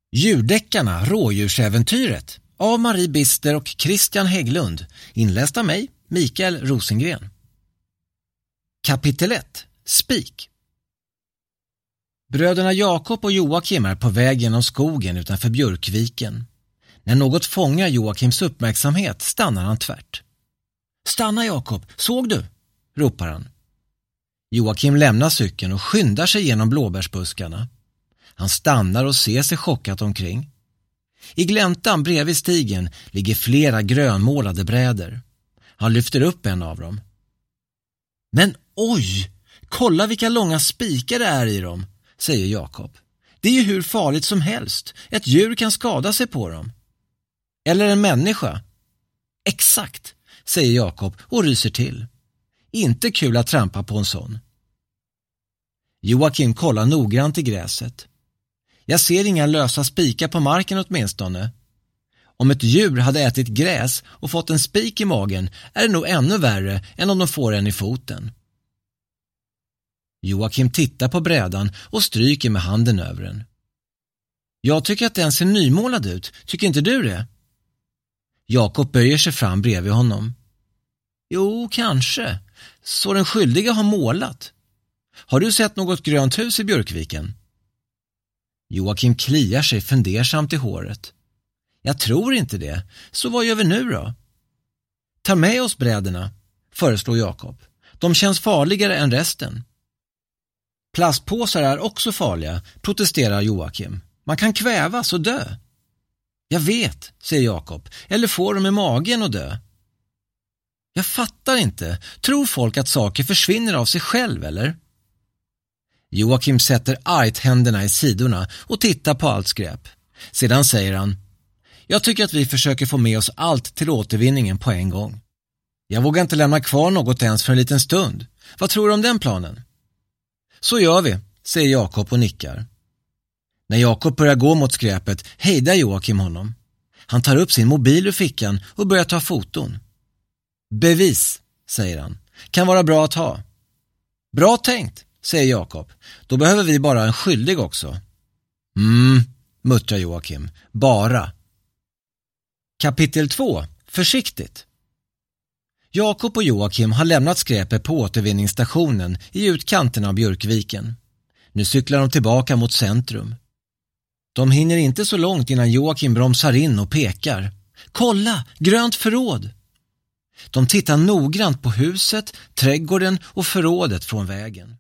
Djurdeckarna Rådjursäventyret av Marie Bister och Christian Hägglund, inläst av mig, Mikael Rosengren. Kapitel 1. Spik. Bröderna Jakob och Joakim är på väg genom skogen utanför Björkviken. När något fångar Joakims uppmärksamhet stannar han tvärt. "Stanna Jakob, såg du?" ropar han. Joakim lämnar cykeln och skyndar sig genom blåbärsbuskarna. Han stannar och ser sig chockat omkring. I gläntan bredvid stigen ligger flera grönmålade brädor. Han lyfter upp en av dem. "Men oj, kolla vilka långa spikar det är i dem", säger Jakob. "Det är ju hur farligt som helst. Ett djur kan skada sig på dem." "Eller en människa." "Exakt", säger Jakob och ryser till. Inte kul att trampa på en sån. Joakim kollar noggrant i gräset. "Jag ser inga lösa spikar på marken åtminstone. Om ett djur hade ätit gräs och fått en spik i magen är det nog ännu värre än om de får en i foten." Joakim tittar på brädan och stryker med handen över den. "Jag tycker att den ser nymålad ut, tycker inte du det?" Jakob böjer sig fram bredvid honom. "Jo, kanske. Så den skyldiga har målat. Har du sett något grönt hus i Björkviken?" Joakim kliar sig fundersamt i håret. "Jag tror inte det. Så vad gör vi nu då?" "Ta med oss bräderna", föreslår Jakob. "De känns farligare än resten." "Plastpåsar är också farliga", protesterar Joakim. "Man kan kvävas och dö." "Jag vet", säger Jakob. "Eller får de i magen och dö." "Jag fattar inte. Tror folk att saker försvinner av sig själv, eller?" Joakim sätter argt händerna i sidorna och tittar på allt skräp. Sedan säger han: "Jag tycker att vi försöker få med oss allt till återvinningen på en gång. Jag vågar inte lämna kvar något ens för en liten stund. Vad tror du om den planen?" "Så gör vi", säger Jakob och nickar. När Jakob börjar gå mot skräpet hejdar Joakim honom. Han tar upp sin mobil ur fickan och börjar ta foton. "Bevis", säger han. "Kan vara bra att ha." "Bra tänkt", säger Jakob. "Då behöver vi bara en skyldig också." Muttrar Joakim. "Bara." Kapitel 2. Försiktigt. Jakob och Joakim har lämnat skräpet på återvinningsstationen i utkanten av Björkviken. Nu cyklar de tillbaka mot centrum. De hinner inte så långt innan Joakim bromsar in och pekar. "Kolla, grönt förråd!" De tittar noggrant på huset, trädgården och förrådet från vägen.